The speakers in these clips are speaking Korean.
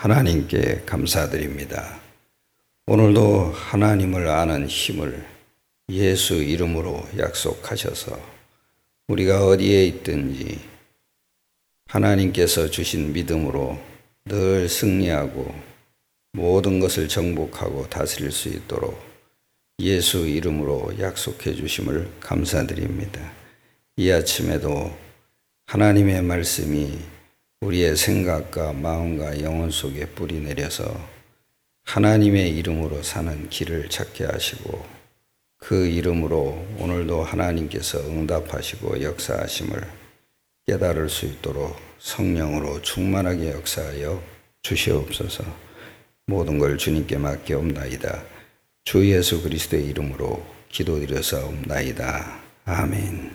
하나님께 감사드립니다. 오늘도 하나님을 아는 힘을 예수 이름으로 약속하셔서 우리가 어디에 있든지 하나님께서 주신 믿음으로 늘 승리하고 모든 것을 정복하고 다스릴 수 있도록 예수 이름으로 약속해 주심을 감사드립니다. 이 아침에도 하나님의 말씀이 우리의 생각과 마음과 영혼 속에 뿌리 내려서 하나님의 이름으로 사는 길을 찾게 하시고 그 이름으로 오늘도 하나님께서 응답하시고 역사하심을 깨달을 수 있도록 성령으로 충만하게 역사하여 주시옵소서. 모든 걸 주님께 맡겨옵나이다. 주 예수 그리스도의 이름으로 기도드려사옵나이다. 아멘.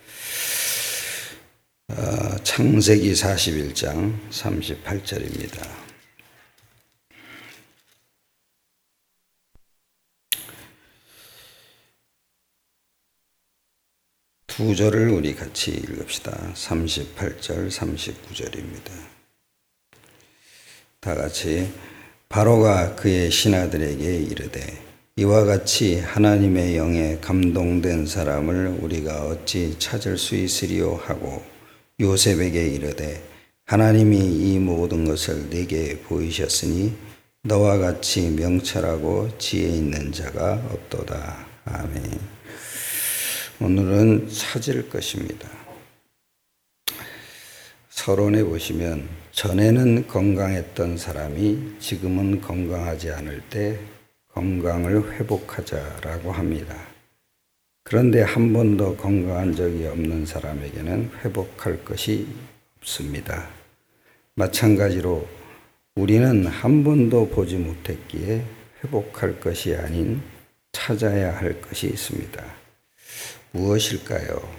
창세기 41장 38절입니다. 두 절을 우리 같이 읽읍시다. 38절, 39절입니다. 다 같이. 바로가 그의 신하들에게 이르되 이와 같이 하나님의 영에 감동된 사람을 우리가 어찌 찾을 수 있으리요 하고 요셉에게 이르되 하나님이 이 모든 것을 네게 보이셨으니 너와 같이 명철하고 지혜 있는 자가 없도다. 아멘. 오늘은 찾을 것입니다. 서론에 보시면 전에는 건강했던 사람이 지금은 건강하지 않을 때 건강을 회복하자라고 합니다. 그런데 한 번도 건강한 적이 없는 사람에게는 회복할 것이 없습니다. 마찬가지로 우리는 한 번도 보지 못했기에 회복할 것이 아닌 찾아야 할 것이 있습니다. 무엇일까요?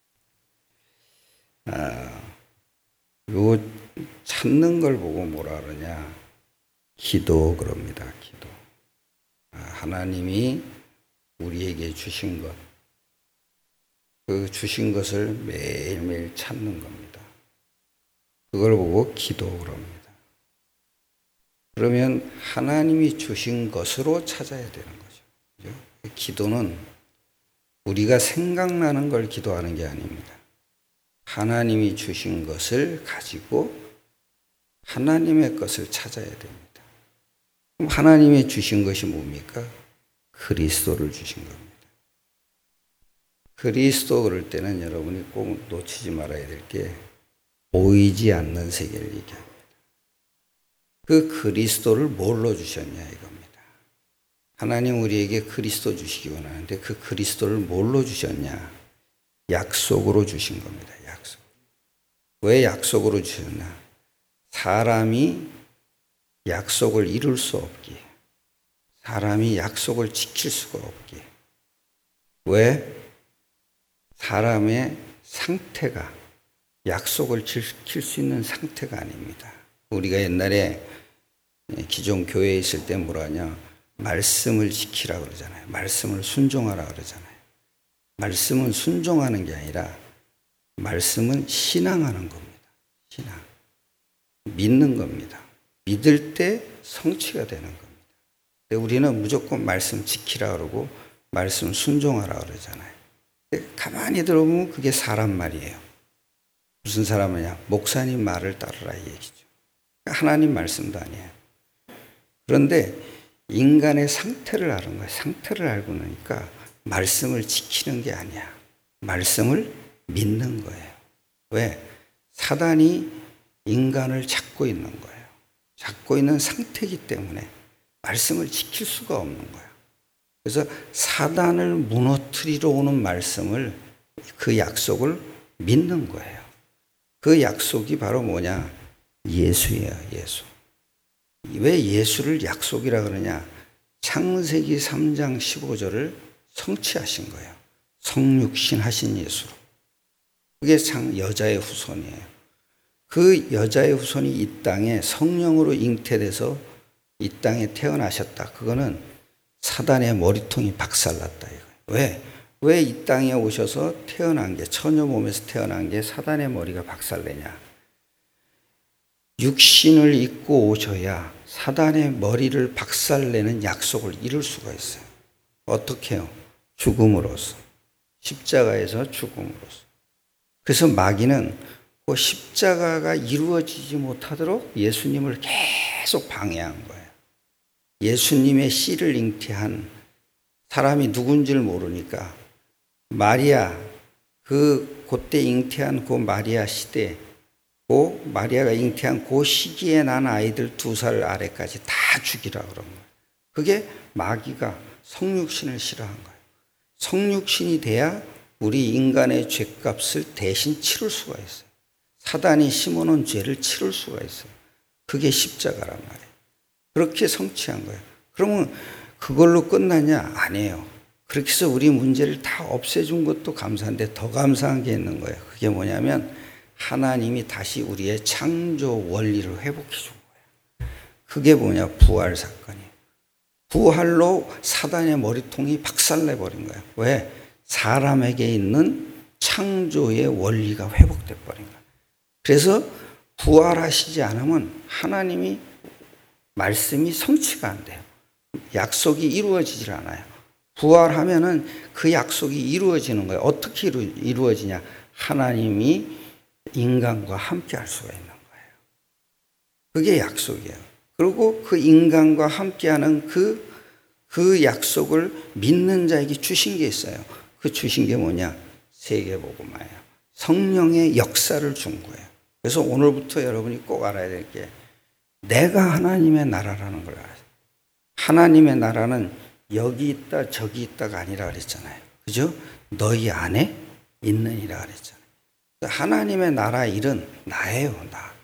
요 찾는 걸 보고 뭐라 그러냐? 기도 그럽니다. 기도. 하나님이 우리에게 주신 것, 그 주신 것을 매일매일 찾는 겁니다. 그걸 보고 기도 그럽니다. 그러면 하나님이 주신 것으로 찾아야 되는 거죠. 그죠? 기도는 우리가 생각나는 걸 기도하는 게 아닙니다. 하나님이 주신 것을 가지고 하나님의 것을 찾아야 됩니다. 그럼 하나님이 주신 것이 뭡니까? 그리스도를 주신 겁니다. 그리스도 그럴 때는 여러분이 꼭 놓치지 말아야 될 게 보이지 않는 세계를 얘기합니다. 그 그리스도를 뭘로 주셨냐 이겁니다. 하나님 우리에게 그리스도 주시기 원하는데 그 그리스도를 뭘로 주셨냐? 약속으로 주신 겁니다. 약속. 왜 약속으로 주셨나? 사람이 약속을 이룰 수 없기에, 사람이 약속을 지킬 수가 없기에. 왜? 사람의 상태가 약속을 지킬 수 있는 상태가 아닙니다. 우리가 옛날에 기존 교회에 있을 때 뭐라 하냐? 말씀을 지키라 그러잖아요. 말씀을 순종하라 그러잖아요. 말씀은 순종하는 게 아니라 말씀은 신앙하는 겁니다. 신앙. 믿는 겁니다. 믿을 때 성취가 되는 겁니다. 근데 우리는 무조건 말씀 지키라 그러고 말씀 순종하라 그러잖아요. 근데 가만히 들어보면 그게 사람 말이에요. 무슨 사람이냐? 목사님 말을 따르라 이 얘기죠. 하나님 말씀도 아니에요. 그런데 인간의 상태를 아는 거예요. 상태를 알고 나니까 말씀을 지키는 게 아니야. 말씀을 믿는 거예요. 왜? 사단이 인간을 잡고 있는 거예요. 잡고 있는 상태이기 때문에 말씀을 지킬 수가 없는 거예요. 그래서 사단을 무너뜨리러 오는 말씀을, 그 약속을 믿는 거예요. 그 약속이 바로 뭐냐? 예수예요. 예수. 왜 예수를 약속이라 그러냐? 창세기 3장 15절을 성취하신 거예요. 성육신 하신 예수로. 그게 참 여자의 후손이에요. 그 여자의 후손이 이 땅에 성령으로 잉태돼서 이 땅에 태어나셨다. 그거는 사단의 머리통이 박살났다. 이거예요. 왜 이 땅에 오셔서 태어난 게, 처녀 몸에서 태어난 게 사단의 머리가 박살내냐? 육신을 입고 오셔야 사단의 머리를 박살내는 약속을 이룰 수가 있어요. 어떻게 해요? 죽음으로써. 십자가에서 죽음으로써. 그래서 마귀는 그 십자가가 이루어지지 못하도록 예수님을 계속 방해한 거예요. 예수님의 씨를 잉태한 사람이 누군지를 모르니까 마리아, 그때 잉태한 그 마리아 시대, 그 마리아가 잉태한 그 시기에 난 아이들 2살 아래까지 다 죽이라 그런 거예요. 그게 마귀가 성육신을 싫어한 거예요. 성육신이 돼야 우리 인간의 죄값을 대신 치를 수가 있어요. 사단이 심어놓은 죄를 치를 수가 있어요. 그게 십자가란 말이에요. 그렇게 성취한 거예요. 그러면 그걸로 끝나냐? 아니에요. 그렇게 해서 우리 문제를 다 없애준 것도 감사한데 더 감사한 게 있는 거예요. 그게 뭐냐면 하나님이 다시 우리의 창조 원리를 회복해 준 거예요. 그게 뭐냐? 부활 사건이에요. 부활로 사단의 머리통이 박살내 버린 거예요. 왜? 사람에게 있는 창조의 원리가 회복돼 버린 거예요. 그래서 부활하시지 않으면 하나님이 말씀이 성취가 안 돼요. 약속이 이루어지질 않아요. 부활하면은 그 약속이 이루어지는 거예요. 어떻게 이루어지냐? 하나님이 인간과 함께 할 수가 있는 거예요. 그게 약속이에요. 그리고 그 인간과 함께하는 그 약속을 믿는 자에게 주신 게 있어요. 그 주신 게 뭐냐? 세계복음화예요. 성령의 역사를 준 거예요. 그래서 오늘부터 여러분이 꼭 알아야 될 게 내가 하나님의 나라라는 걸 알아요. 하나님의 나라는 여기 있다 저기 있다가 아니라 그랬잖아요. 그죠? 너희 안에 있느니라 그랬잖아요. 하나님의 나라 일은 나예요. 나.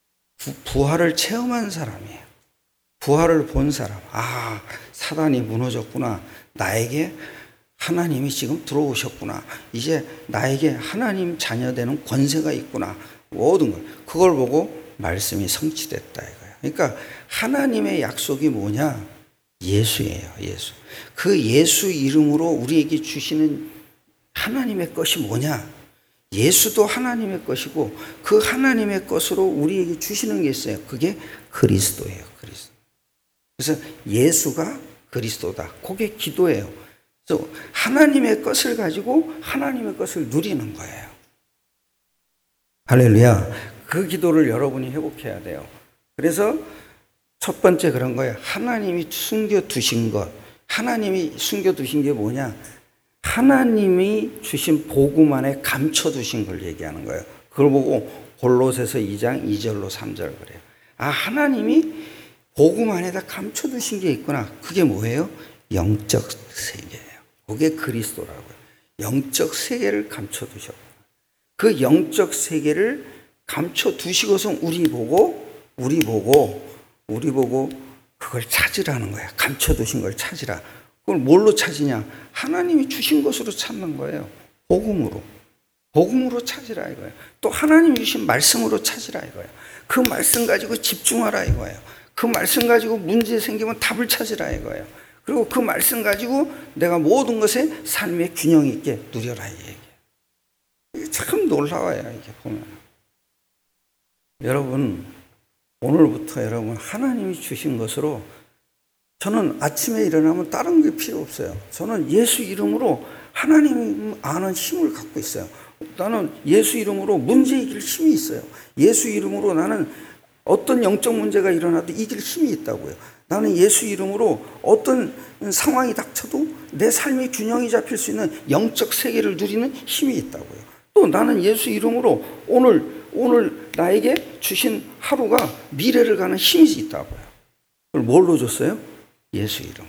부활을 체험한 사람이에요. 부활을 본 사람. 아, 사단이 무너졌구나. 나에게 하나님이 지금 들어오셨구나. 이제 나에게 하나님 자녀 되는 권세가 있구나. 모든 걸. 그걸 보고 말씀이 성취됐다 이거예요. 그러니까 하나님의 약속이 뭐냐? 예수예요. 예수. 그 예수 이름으로 우리에게 주시는 하나님의 것이 뭐냐? 예수도 하나님의 것이고 그 하나님의 것으로 우리에게 주시는 게 있어요. 그게 그리스도예요. 그리스도. 그래서 예수가 그리스도다. 그게 기도예요. 그래서 하나님의 것을 가지고 하나님의 것을 누리는 거예요. 할렐루야. 그 기도를 여러분이 회복해야 돼요. 그래서 첫 번째 그런 거예요. 하나님이 숨겨두신 것. 하나님이 숨겨두신 게 뭐냐? 하나님이 주신 복음 안에 감춰두신 걸 얘기하는 거예요. 그걸 보고 골로새서 2장 2절로 3절 그래요. 아, 하나님이 복음 안에다 감춰두신 게 있구나. 그게 뭐예요? 영적 세계예요. 그게 그리스도라고요. 영적 세계를 감춰두셨구나. 그 영적 세계를 감춰두시고서 우리 보고 그걸 찾으라는 거야. 감춰두신 걸 찾으라. 그걸 뭘로 찾으냐? 하나님이 주신 것으로 찾는 거예요. 복음으로 찾으라 이거예요. 또 하나님이 주신 말씀으로 찾으라 이거예요. 그 말씀 가지고 집중하라 이거예요. 그 말씀 가지고 문제 생기면 답을 찾으라 이거예요. 그리고 그 말씀 가지고 내가 모든 것에 삶의 균형 있게 누려라 이 얘기예요. 이게 참 놀라워요. 이게 보면. 여러분, 오늘부터 여러분 하나님이 주신 것으로 저는 아침에 일어나면 다른 게 필요 없어요. 저는 예수 이름으로 하나님 아는 힘을 갖고 있어요. 나는 예수 이름으로 문제 이길 힘이 있어요. 예수 이름으로 나는 어떤 영적 문제가 일어나도 이길 힘이 있다고요. 나는 예수 이름으로 어떤 상황이 닥쳐도 내 삶의 균형이 잡힐 수 있는 영적 세계를 누리는 힘이 있다고요. 또 나는 예수 이름으로 오늘 나에게 주신 하루가 미래를 가는 힘이 있다고요. 그걸 뭘로 줬어요? 예수 이름.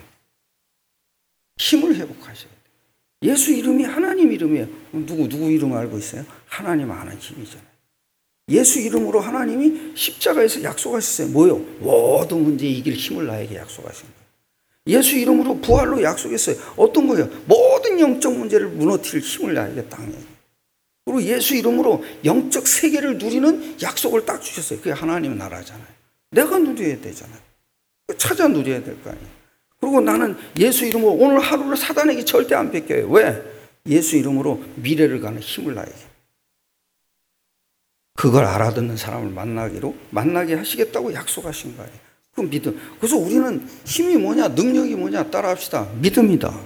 힘을 회복하셔야 돼요. 예수 이름이 하나님 이름이에요. 누구 이름 알고 있어요? 하나님 아는 힘이잖아요. 예수 이름으로 하나님이 십자가에서 약속하셨어요. 뭐요? 모든 문제 이길 힘을 나에게 약속하신 거예요. 예수 이름으로 부활로 약속했어요. 어떤 거예요? 모든 영적 문제를 무너뜨릴 힘을 나에게 땅에. 그리고 예수 이름으로 영적 세계를 누리는 약속을 딱 주셨어요. 그게 하나님 나라잖아요. 내가 누려야 되잖아요. 찾아 누려야 될 거 아니에요. 그리고 나는 예수 이름으로 오늘 하루를 사단에게 절대 안 뺏겨요. 왜? 예수 이름으로 미래를 가는 힘을 나에게. 그걸 알아듣는 사람을 만나게 하시겠다고 약속하신 거예요. 그 믿음. 그래서 우리는 힘이 뭐냐, 능력이 뭐냐 따라합시다. 믿음이다.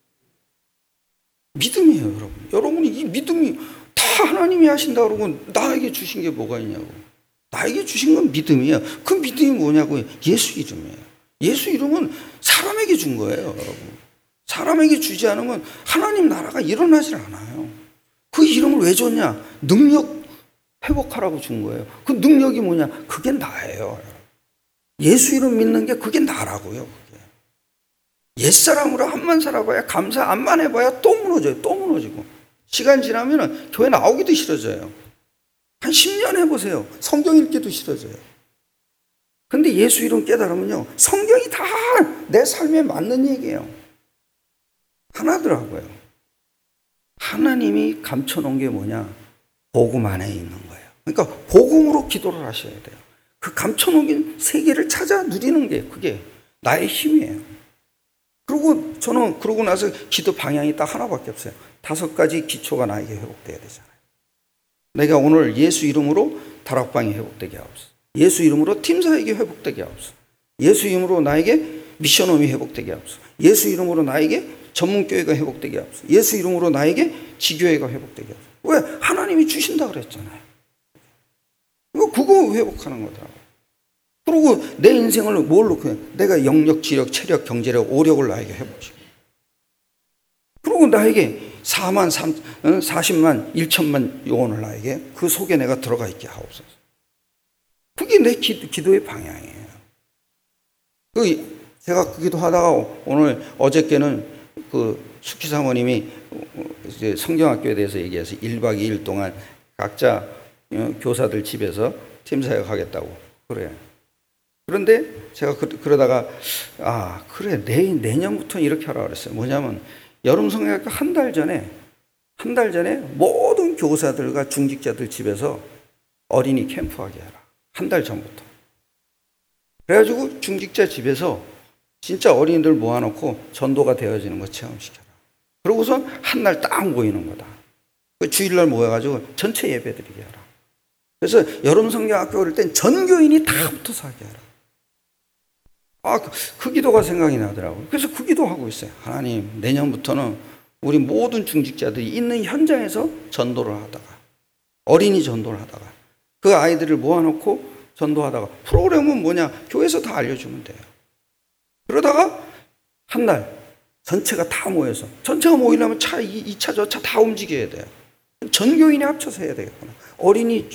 믿음이에요, 여러분. 여러분이 이 믿음이 다 하나님이 하신다 그러고 나에게 주신 게 뭐가 있냐고. 나에게 주신 건 믿음이에요. 그 믿음이 뭐냐고요? 예수 이름이에요. 예수 이름은 사람에게 준 거예요, 여러분. 사람에게 주지 않으면 하나님 나라가 일어나질 않아요. 그 이름을 왜 줬냐? 능력 회복하라고 준 거예요. 그 능력이 뭐냐? 그게 나예요. 예수 이름 믿는 게 그게 나라고요. 그게. 옛사람으로 한만 살아봐야 감사 안만 해봐야 또 무너져요. 또 무너지고. 시간 지나면 교회 나오기도 싫어져요. 한 10년 해보세요. 성경 읽기도 싫어져요. 근데 예수 이름 깨달으면요. 성경이 다 내 삶에 맞는 얘기예요. 하나더라고요. 하나님이 감춰놓은 게 뭐냐? 복음 안에 있는 거예요. 그러니까 복음으로 기도를 하셔야 돼요. 그 감춰놓은 세계를 찾아 누리는 게 그게 나의 힘이에요. 그리고 저는 그러고 나서 기도 방향이 딱 하나밖에 없어요. 5가지 기초가 나에게 회복돼야 되잖아요. 내가 오늘 예수 이름으로 다락방이 회복되게 하옵소서. 예수 이름으로 팀사에게 회복되게 하옵소서. 예수 이름으로 나에게 미션홈이 회복되게 하옵소서. 예수 이름으로 나에게 전문교회가 회복되게 하옵소서. 예수 이름으로 나에게 지교회가 회복되게 하옵소서. 왜? 하나님이 주신다 그랬잖아요. 그거 회복하는 거더라고요. 그리고 내 인생을 뭘로 내가 영력, 지력, 체력, 경제력, 오력을 나에게 회복시켜. 그리고 나에게 40만, 1천만 영혼을 나에게 그 속에 내가 들어가 있게 하옵소서. 그게 내 기도의 방향이에요. 제가 그 기도하다가 어저께는 그 숙희 사모님이 이제 성경학교에 대해서 얘기해서 1박 2일 동안 각자 교사들 집에서 팀사역 하겠다고 그래요. 그런데 제가 그러다가 그래 내년부터 이렇게 하라 그랬어요. 뭐냐면 여름 성경학교 한 달 전에 모든 교사들과 중직자들 집에서 어린이 캠프하게 해라. 한 달 전부터. 그래가지고 중직자 집에서 진짜 어린이들 모아놓고 전도가 되어지는 거 체험시켜라. 그러고서 한 날 딱 모이는 거다. 그 주일날 모여가지고 전체 예배 드리게 하라. 그래서 여름 성경학교 올 땐 전교인이 다 붙어서 하게 하라. 그 기도가 생각이 나더라고요. 그래서 그 기도하고 있어요. 하나님, 내년부터는 우리 모든 중직자들이 있는 현장에서 전도를 하다가, 어린이 전도를 하다가, 그 아이들을 모아놓고 전도하다가, 프로그램은 뭐냐? 교회에서 다 알려주면 돼요. 그러다가 한 날 전체가 다 모여서, 전체가 모이려면 차, 이 차, 저 차 다 움직여야 돼요. 전교인이 합쳐서 해야 되겠구나. 어린이,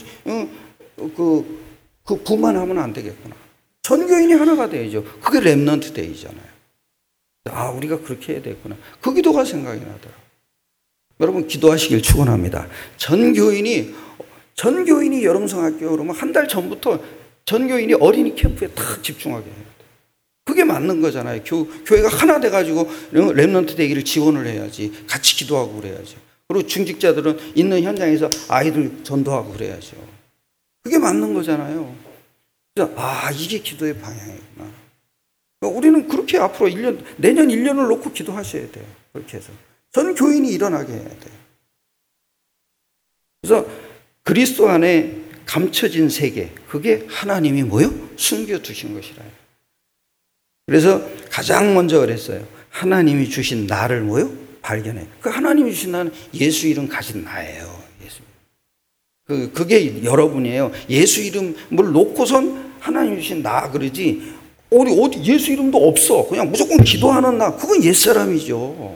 그 부만 하면 안 되겠구나. 전교인이 하나가 돼야죠. 그게 렘넌트 데이잖아요. 우리가 그렇게 해야 되겠구나. 그 기도가 생각이 나더라고요. 여러분 기도하시길 축원합니다. 전교인이 여름성학교 그러면 한 달 전부터 전교인이 어린이 캠프에 딱 집중하게 해야 돼요. 그게 맞는 거잖아요. 교회가 하나 돼가지고 렘넌트 되기를 지원을 해야지. 같이 기도하고 그래야지. 그리고 중직자들은 있는 현장에서 아이들 전도하고 그래야죠. 그게 맞는 거잖아요. 그래서 이게 기도의 방향이구나. 그러니까 우리는 그렇게 앞으로 내년 1년을 놓고 기도하셔야 돼요. 그렇게 해서 전 교인이 일어나게 해야 돼요. 그래서 그리스도 안에 감춰진 세계, 그게 하나님이 뭐요? 숨겨두신 것이라요. 그래서 가장 먼저 그랬어요. 하나님이 주신 나를 뭐요? 발견해. 그 하나님이 주신 나는 예수 이름 가진 나예요. 그게 여러분이에요. 예수 이름을 놓고선 하나님 주신 나 그러지. 어디 예수 이름도 없어. 그냥 무조건 기도하는 나. 그건 옛사람이죠.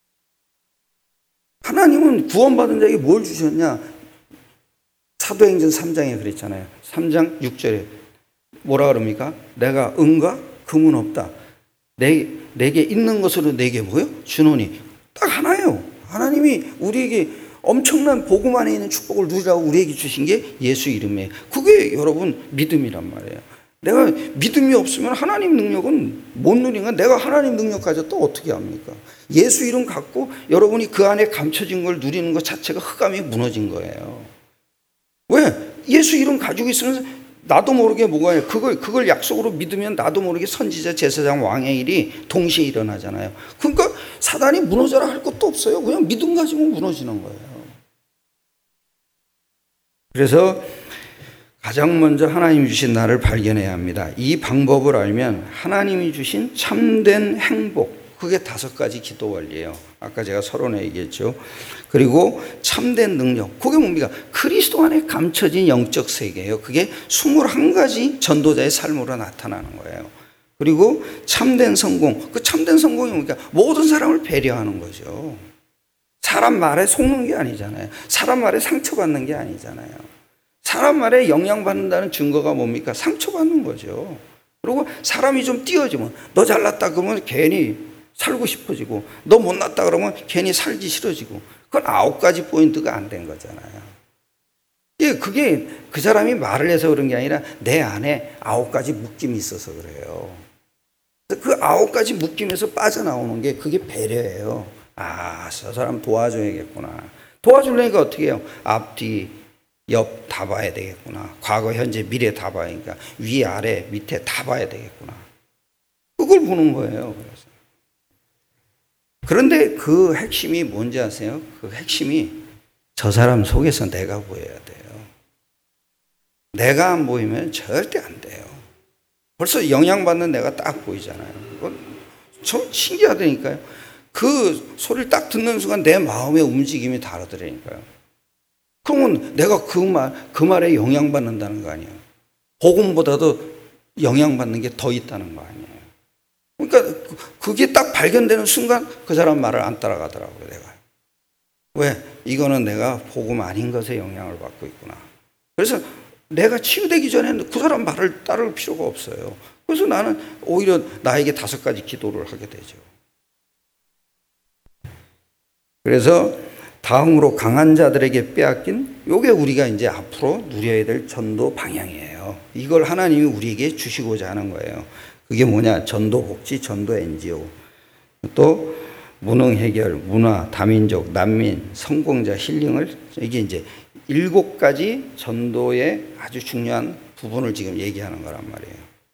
하나님은 구원받은 자에게 뭘 주셨냐? 사도행전 3장에 그랬잖아요. 3장 6절에 뭐라 그럽니까? 내가 은과 금은 없다. 내게 있는 것으로 내게 뭐요? 주노니. 딱 하나예요. 하나님이 우리에게 엄청난 복음 안에 있는 축복을 누리라고 우리에게 주신 게 예수 이름이에요. 그게 여러분 믿음이란 말이에요. 내가 믿음이 없으면 하나님 능력은 못 누리는 건 내가 하나님 능력 가졌다 어떻게 합니까? 예수 이름 갖고 여러분이 그 안에 감춰진 걸 누리는 것 자체가 흑암이 무너진 거예요. 왜? 예수 이름 가지고 있으면 나도 모르게 뭐가 그걸 약속으로 믿으면 나도 모르게 선지자, 제사장, 왕의 일이 동시에 일어나잖아요. 그러니까 사단이 무너져라 할 것도 없어요. 그냥 믿음 가지고 무너지는 거예요. 그래서 가장 먼저 하나님이 주신 나를 발견해야 합니다. 이 방법을 알면 하나님이 주신 참된 행복, 그게 5가지 기도 원리예요. 아까 제가 서론에 얘기했죠. 그리고 참된 능력, 그게 뭡니까? 그리스도 안에 감춰진 영적 세계예요. 그게 21가지 전도자의 삶으로 나타나는 거예요. 그리고 참된 성공, 그 참된 성공이 뭡니까? 모든 사람을 배려하는 거죠. 사람 말에 속는 게 아니잖아요. 사람 말에 상처받는 게 아니잖아요. 사람 말에 영향받는다는 증거가 뭡니까? 상처받는 거죠. 그리고 사람이 좀 띄어지면 너 잘났다 그러면 괜히 살고 싶어지고, 너 못났다 그러면 괜히 살기 싫어지고, 그건 9가지 포인트가 안 된 거잖아요. 그게 그 사람이 말을 해서 그런 게 아니라 내 안에 9가지 묶임이 있어서 그래요. 그 9가지 묶임에서 빠져나오는 게 그게 배려예요. 아, 저 사람 도와줘야겠구나. 도와주려니까 어떻게 해요? 앞뒤 옆 다 봐야 되겠구나. 과거 현재 미래 다 봐야니까 위 아래 밑에 다 봐야 되겠구나. 그걸 보는 거예요. 그런데 그 핵심이 뭔지 아세요? 그 핵심이 저 사람 속에서 내가 보여야 돼요. 내가 안 보이면 절대 안 돼요. 벌써 영향받는 내가 딱 보이잖아요. 참 신기하다니까요. 그 소리를 딱 듣는 순간 내 마음의 움직임이 다르더라니까요. 그러면 내가 그 말에 영향받는다는 거 아니에요. 복음보다도 영향받는 게 더 있다는 거 아니에요. 그러니까 그게 딱 발견되는 순간 그 사람 말을 안 따라가더라고요, 내가. 왜? 이거는 내가 복음 아닌 것에 영향을 받고 있구나. 그래서 내가 치유되기 전에는 그 사람 말을 따를 필요가 없어요. 그래서 나는 오히려 나에게 5가지 기도를 하게 되죠. 그래서 다음으로 강한 자들에게 빼앗긴, 요게 우리가 이제 앞으로 누려야 될 전도 방향이에요. 이걸 하나님이 우리에게 주시고자 하는 거예요. 그게 뭐냐? 전도 복지, 전도 NGO. 또 무능 해결, 문화, 다민족, 난민, 성공자, 힐링을, 이게 이제 7가지 전도의 아주 중요한 부분을 지금 얘기하는 거란 말이에요.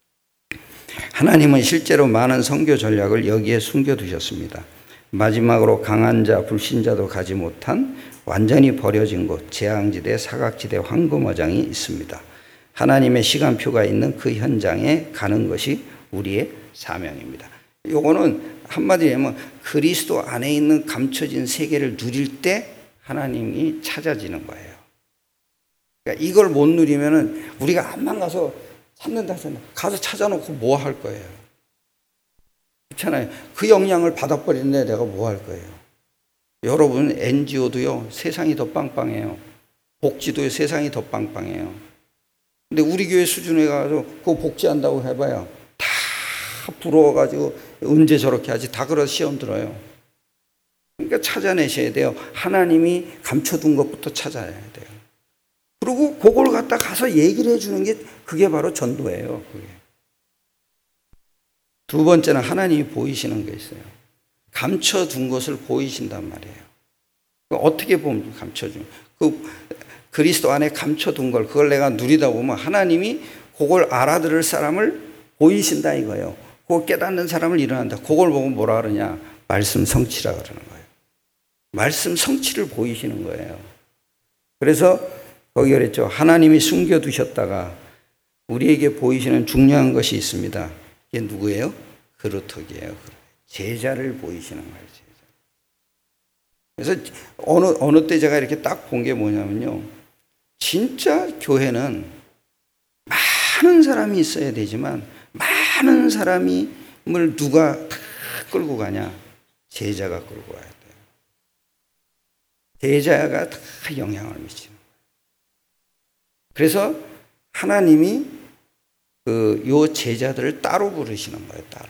하나님은 실제로 많은 선교 전략을 여기에 숨겨두셨습니다. 마지막으로 강한 자, 불신자도 가지 못한 완전히 버려진 곳, 재앙지대, 사각지대, 황금어장이 있습니다. 하나님의 시간표가 있는 그 현장에 가는 것이 우리의 사명입니다. 요거는 한마디로 하면 그리스도 안에 있는 감춰진 세계를 누릴 때 하나님이 찾아지는 거예요. 그러니까 이걸 못 누리면은 우리가 암만 가서 찾는다 하잖아요. 가서 찾아놓고 뭐 할 거예요? 그렇잖아요. 그 영향을 받아버리는데 내가 뭐 할 거예요? 여러분, NGO도요, 세상이 더 빵빵해요. 복지도요, 세상이 더 빵빵해요. 근데 우리 교회 수준에 가서 그거 복지한다고 해봐요. 다 부러워가지고 언제 저렇게 하지? 다 그래서 시험 들어요. 그러니까 찾아내셔야 돼요. 하나님이 감춰둔 것부터 찾아야 돼요. 그리고 그걸 갖다 가서 얘기를 해주는 게 그게 바로 전도예요. 그게. 2번째는 하나님이 보이시는 게 있어요. 감춰둔 것을 보이신단 말이에요. 어떻게 보면 감춰준? 그리스도 안에 감춰둔 걸, 그걸 내가 누리다 보면 하나님이 그걸 알아들을 사람을 보이신다 이거예요. 그걸 깨닫는 사람을 일어난다. 그걸 보고 뭐라 그러냐? 말씀 성취라 그러는 거예요. 말씀 성취를 보이시는 거예요. 그래서 거기 그랬죠. 하나님이 숨겨두셨다가 우리에게 보이시는 중요한 것이 있습니다. 이게 누구예요? 그루터기예요. 제자를 보이시는 거예요. 제자. 그래서 어느 때 제가 이렇게 딱 본 게 뭐냐면요. 진짜 교회는 많은 사람이 있어야 되지만 많은 사람을 누가 다 끌고 가냐? 제자가 끌고 가야 돼요. 제자가 다 영향을 미치는 거예요. 그래서 하나님이 요 제자들을 따로 부르시는 거예요. 따로.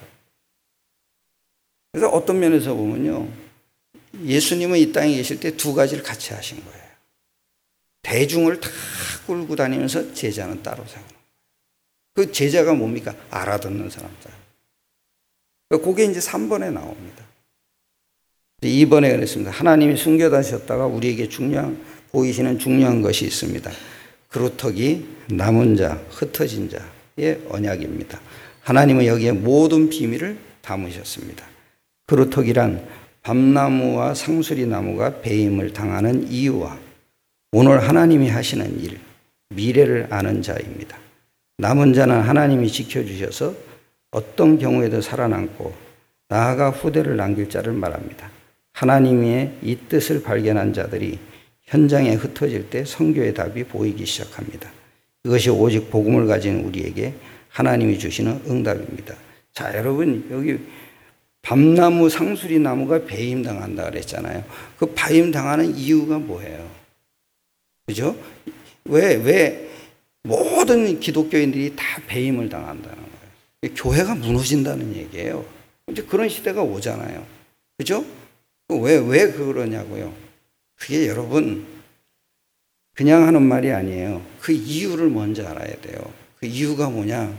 그래서 어떤 면에서 보면요. 예수님은 이 땅에 계실 때 2가지를 같이 하신 거예요. 대중을 다 끌고 다니면서 제자는 따로 세우는 거예요. 그 제자가 뭡니까? 알아듣는 사람들. 그게 이제 3번에 나옵니다. 2번에 그랬습니다. 하나님이 숨겨두셨다가 우리에게 보이시는 중요한 것이 있습니다. 그루터기, 남은 자, 흩어진 자의 언약입니다. 하나님은 여기에 모든 비밀을 담으셨습니다. 그루터기란 밤나무와 상수리 나무가 배임을 당하는 이유와 오늘 하나님이 하시는 일, 미래를 아는 자입니다. 남은 자는 하나님이 지켜주셔서 어떤 경우에도 살아남고 나아가 후대를 남길 자를 말합니다. 하나님의 이 뜻을 발견한 자들이 현장에 흩어질 때 선교의 답이 보이기 시작합니다. 그것이 오직 복음을 가진 우리에게 하나님이 주시는 응답입니다. 자, 여러분, 여기 밤나무, 상수리 나무가 배임당한다 그랬잖아요. 그 배임당하는 이유가 뭐예요? 그죠? 왜 모든 기독교인들이 다 배임을 당한다는 거예요? 교회가 무너진다는 얘기예요. 이제 그런 시대가 오잖아요. 그죠? 왜 그러냐고요? 그게 여러분, 그냥 하는 말이 아니에요. 그 이유를 먼저 알아야 돼요. 그 이유가 뭐냐?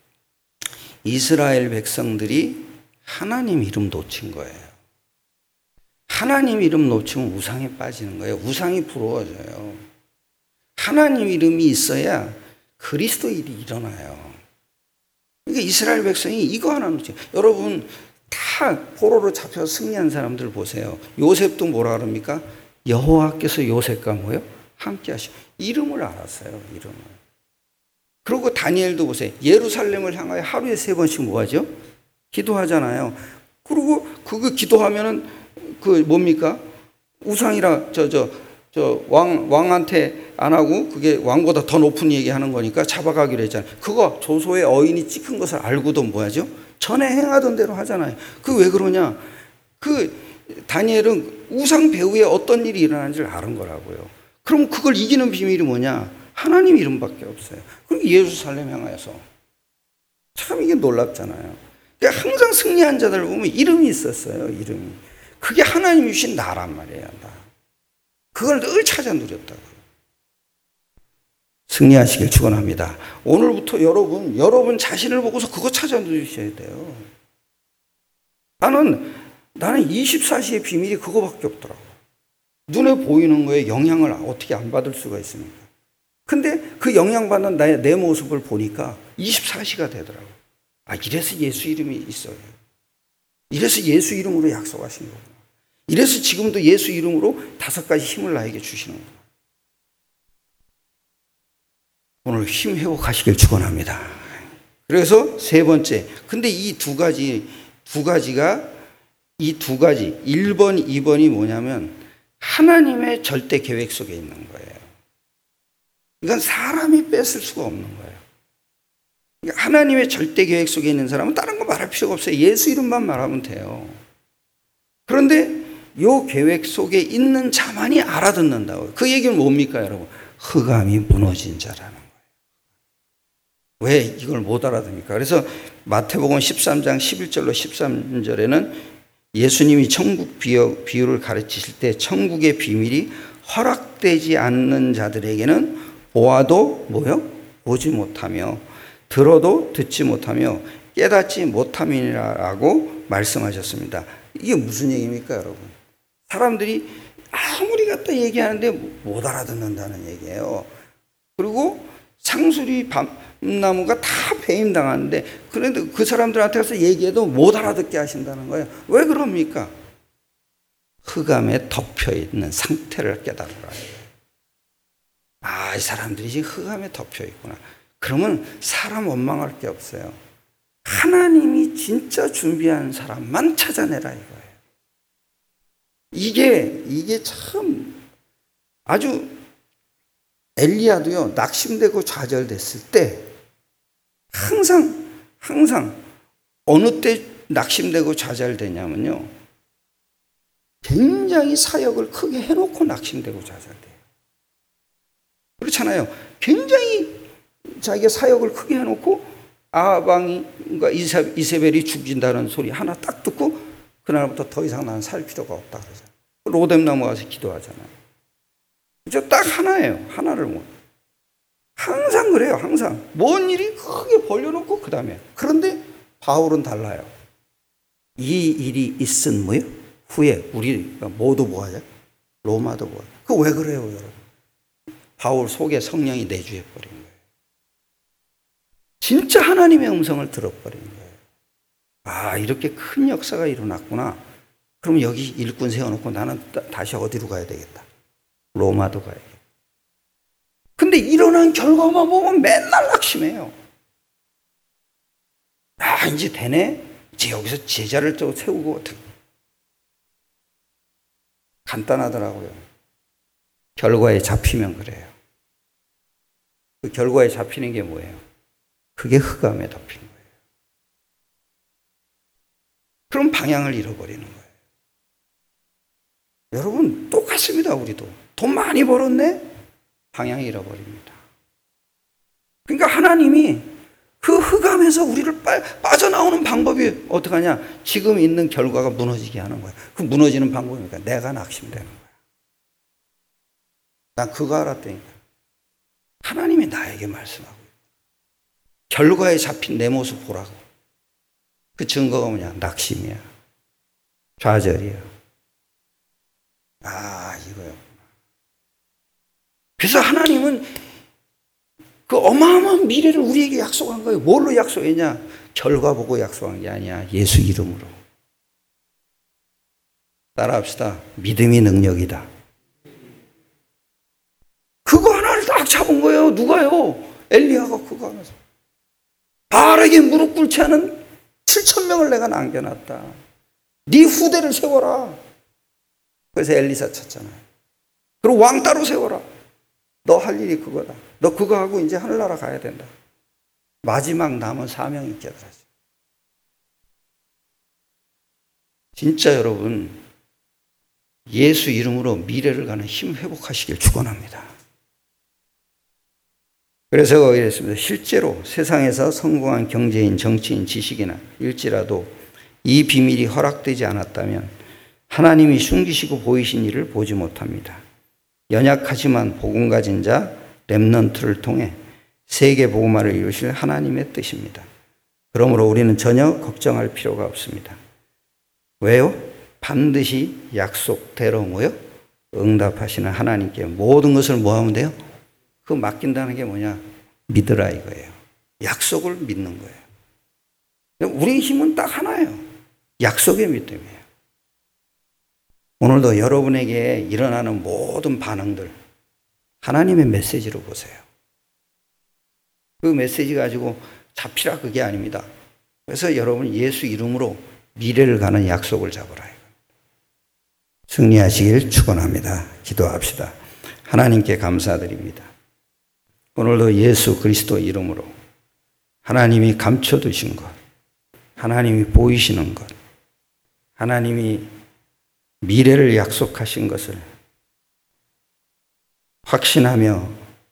이스라엘 백성들이 하나님 이름 놓친 거예요. 하나님 이름 놓치면 우상에 빠지는 거예요. 우상이 부러워져요. 하나님 이름이 있어야 그리스도 일이 일어나요. 그러니까 이스라엘 백성이 이거 하나 놓치. 여러분 다 포로로 잡혀서 승리한 사람들 보세요. 요셉도 뭐라 그럽니까? 여호와께서 요셉과 뭐요? 함께 하시고 이름을 알았어요. 이름을. 그리고 다니엘도 보세요. 예루살렘을 향하여 하루에 3번씩 뭐 하죠? 기도하잖아요. 그리고 그거 기도하면은 그 뭡니까? 우상이라 왕한테 안 하고 그게 왕보다 더 높은 얘기하는 거니까 잡아가기로 했잖아요. 그거 조소의 어인이 찍힌 것을 알고도 뭐 하죠? 전에 행하던 대로 하잖아요. 그 왜 그러냐? 그 다니엘은 우상 배후에 어떤 일이 일어나는지를 아는 거라고요. 그럼 그걸 이기는 비밀이 뭐냐? 하나님 이름밖에 없어요. 그리고 예루살렘 향하여서. 참 이게 놀랍잖아요. 그러니까 항상 승리한 자들을 보면 이름이 있었어요. 이름이. 그게 하나님이 주신 나란 말이에요. 나. 그걸 늘 찾아 누렸다고. 승리하시길 축원합니다. 오늘부터 여러분 자신을 보고서 그거 찾아 누리셔야 돼요. 나는 24시의 비밀이 그거밖에 없더라고. 눈에 보이는 거에 영향을 어떻게 안 받을 수가 있습니까? 근데 그 영향받는 내 모습을 보니까 24시가 되더라고. 아, 이래서 예수 이름이 있어요. 이래서 예수 이름으로 약속하신 거구나. 이래서 지금도 예수 이름으로 5가지 힘을 나에게 주시는구나. 오늘 힘 회복하시길 축원합니다. 그래서 3번째. 근데 이 두 가지 1번, 2번이 뭐냐면 하나님의 절대 계획 속에 있는 거예요. 이건 사람이 뺏을 수가 없는 거예요. 그러니까 하나님의 절대 계획 속에 있는 사람은 다른 거 말할 필요가 없어요. 예수 이름만 말하면 돼요. 그런데 이 계획 속에 있는 자만이 알아듣는다고요. 그 얘기는 뭡니까, 여러분? 흑암이 무너진 자라는 거예요. 왜 이걸 못 알아듣습니까? 그래서 마태복음 13장 11절로 13절에는 예수님이 천국 비유를 가르치실 때 천국의 비밀이 허락되지 않는 자들에게는 보아도 뭐요? 보지 못하며 들어도 듣지 못하며 깨닫지 못함이라고 말씀하셨습니다. 이게 무슨 얘기입니까, 여러분? 사람들이 아무리 갖다 얘기하는데 못 알아듣는다는 얘기예요. 그리고 상수리 밤나무가 다 배임당하는데 그런데 그 사람들한테 가서 얘기해도 못 알아듣게 하신다는 거예요. 왜 그럽니까? 흑암에 덮여있는 상태를 깨달으라. 아, 이 사람들이 지금 흑암에 덮여있구나. 그러면 사람 원망할 게 없어요. 하나님이 진짜 준비한 사람만 찾아내라 이거예요. 이게 참 아주 엘리야도요, 낙심되고 좌절됐을 때 항상 어느 때 낙심되고 좌절되냐면요, 굉장히 사역을 크게 해놓고 낙심되고 좌절돼요. 그렇잖아요. 굉장히 자기가 사역을 크게 해놓고 아방과 이세벨이 죽인다는 소리 하나 딱 듣고 그날부터 더 이상 나는 살 필요가 없다 그러잖아요. 로뎀나무 가서 기도하잖아요. 그죠? 딱 하나예요. 하나를 못. 항상 그래요. 항상. 뭔 일이 크게 벌려놓고 그 다음에. 그런데 바울은 달라요. 이 일이 있은 뭐요? 후에 우리가 모두 뭐하죠? 로마도 뭐하죠? 그거 왜 그래요, 여러분? 바울 속에 성령이 내주해버린 거예요. 진짜 하나님의 음성을 들어버린 거예요. 아, 이렇게 큰 역사가 일어났구나. 그럼 여기 일꾼 세워놓고 나는 다시 어디로 가야 되겠다? 로마도 가야겠다. 근데 일어난 결과만 보면 맨날 낙심해요. 아, 이제 되네? 이제 여기서 제자를 또 세우고 어떻게. 간단하더라고요. 결과에 잡히면 그래요. 그 결과에 잡히는 게 뭐예요? 그게 흑암에 덮인 거예요. 그럼 방향을 잃어버리는 거예요. 여러분 똑같습니다. 우리도 돈 많이 벌었네? 방향 잃어버립니다. 그러니까 하나님이 그 흑암에서 우리를 빠져나오는 방법이 어떡하냐? 지금 있는 결과가 무너지게 하는 거예요. 그 무너지는 방법이니까 내가 낙심되는 거야. 난 그거 알았다니까. 하나님이 나에게 말씀하고 결과에 잡힌 내 모습 보라고. 그 증거가 뭐냐? 낙심이야. 좌절이야. 아, 이거였구나. 그래서 하나님은 그 어마어마한 미래를 우리에게 약속한 거예요. 뭘로 약속했냐? 결과 보고 약속한 게 아니야. 예수 이름으로. 따라합시다. 믿음이 능력이다. 그거 하나를 딱 잡은 거예요. 누가요? 엘리야가 그거 하면서. 바알에게 무릎 꿇지 않은 7,000명을 내가 남겨놨다. 네 후대를 세워라. 그래서 엘리사 찾잖아요. 그리고 왕 따로 세워라. 너 할 일이 그거다. 너 그거 하고 이제 하늘나라 가야 된다. 마지막 남은 사명이 깨달았어요. 진짜 여러분, 예수 이름으로 미래를 가는 힘 회복하시길 축원합니다. 그래서 이랬습니다. 실제로 세상에서 성공한 경제인, 정치인, 지식이나 일지라도 이 비밀이 허락되지 않았다면 하나님이 숨기시고 보이신 일을 보지 못합니다. 연약하지만 복음 가진 자 렘넌트를 통해 세계 복음화를 이루실 하나님의 뜻입니다. 그러므로 우리는 전혀 걱정할 필요가 없습니다. 왜요? 반드시 약속대로 뭐요? 응답하시는 하나님께 모든 것을 뭐 하면 돼요? 그 맡긴다는 게 뭐냐? 믿으라 이거예요. 약속을 믿는 거예요. 우리 힘은 딱 하나예요. 약속의 믿음이에요. 오늘도 여러분에게 일어나는 모든 반응들 하나님의 메시지로 보세요. 그 메시지 가지고 잡히라 그게 아닙니다. 그래서 여러분 예수 이름으로 미래를 가는 약속을 잡으라. 승리하시길 축원합니다. 기도합시다. 하나님께 감사드립니다. 오늘도 예수 그리스도 이름으로 하나님이 감춰두신 것, 하나님이 보이시는 것, 하나님이 미래를 약속하신 것을 확신하며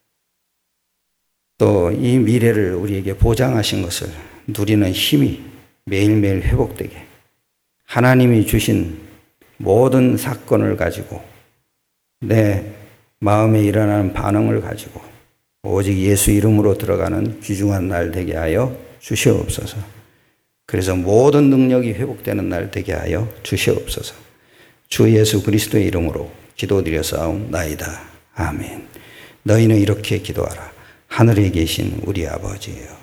또 이 미래를 우리에게 보장하신 것을 누리는 힘이 매일매일 회복되게 하나님이 주신 모든 사건을 가지고 내 마음에 일어나는 반응을 가지고 오직 예수 이름으로 들어가는 귀중한 날 되게 하여 주시옵소서. 그래서 모든 능력이 회복되는 날 되게 하여 주시옵소서. 주 예수 그리스도의 이름으로 기도드렸사옵나이다. 아멘. 너희는 이렇게 기도하라. 하늘에 계신 우리 아버지여